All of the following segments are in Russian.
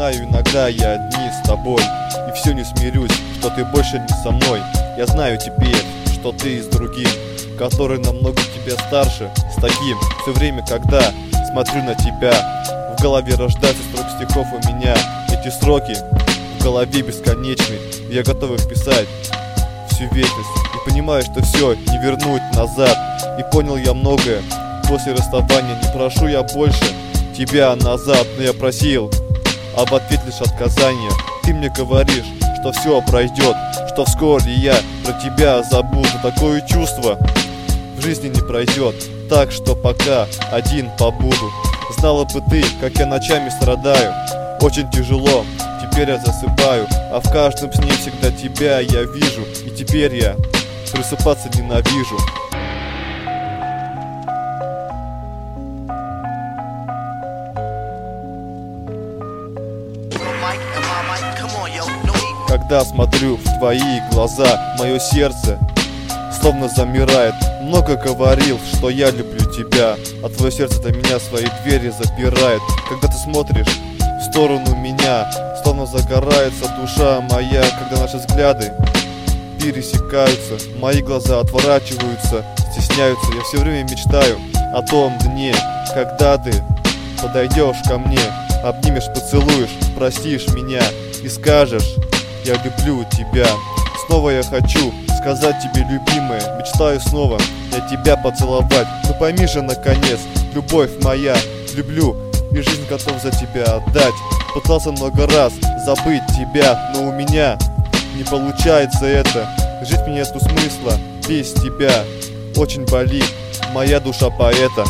знаю, иногда я одни с тобой, и все не смирюсь, что ты больше не со мной. Я знаю теперь, что ты с другим, который намного тебя старше. С таким все время, когда смотрю на тебя, в голове рождается строк стихов у меня. Эти строки в голове бесконечны, я готов их писать всю вечность. И понимаю, что все не вернуть назад. И понял я многое после расставания. Не прошу я больше тебя назад, но я просил, а в ответ лишь отказание. Ты мне говоришь, что все пройдет, что вскоре я про тебя забуду. Такое чувство в жизни не пройдет, так что пока один побуду. Знала бы ты, как я ночами страдаю, очень тяжело, теперь я засыпаю, а в каждом сне всегда тебя я вижу. И теперь я просыпаться ненавижу. Когда смотрю в твои глаза, мое сердце словно замирает. Много говорил, что я люблю тебя, а твое сердце до меня свои двери запирает. Когда ты смотришь в сторону меня, словно загорается душа моя. Когда наши взгляды пересекаются, мои глаза отворачиваются, стесняются. Я все время мечтаю о том дне, когда ты подойдешь ко мне, обнимешь, поцелуешь, простишь меня и скажешь: я люблю тебя. Снова я хочу сказать тебе, любимая, мечтаю снова я тебя поцеловать. Ну пойми же наконец, любовь моя, люблю и жизнь готов за тебя отдать. Пытался много раз забыть тебя, но у меня не получается это. Жить мне нету смысла без тебя, очень болит моя душа поэта.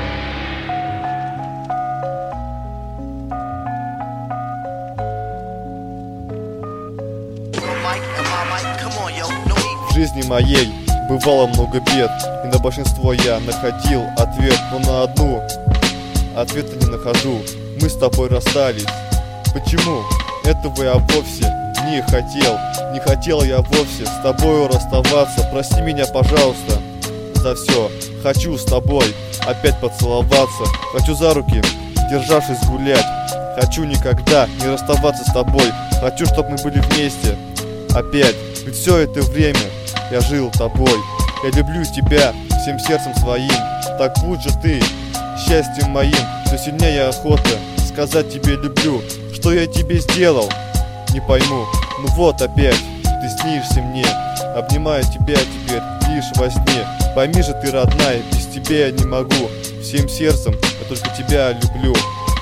В жизни моей бывало много бед, и на большинство я находил ответ, но на одну ответа не нахожу. Мы с тобой расстались. Почему? Этого я вовсе не хотел. Не хотел я вовсе с тобою расставаться. Прости меня, пожалуйста, за все. Хочу с тобой опять поцеловаться. Хочу за руки, державшись, гулять. Хочу никогда не расставаться с тобой. Хочу, чтобы мы были вместе опять. Ведь все это время я жил тобой. Я люблю тебя всем сердцем своим. Так будь же ты счастьем моим. Все сильнее охота сказать тебе люблю. Что я тебе сделал, не пойму. Ну вот опять ты снишься мне. Обнимаю тебя теперь лишь во сне. Пойми же ты, родная, без тебя я не могу. Всем сердцем я только тебя люблю.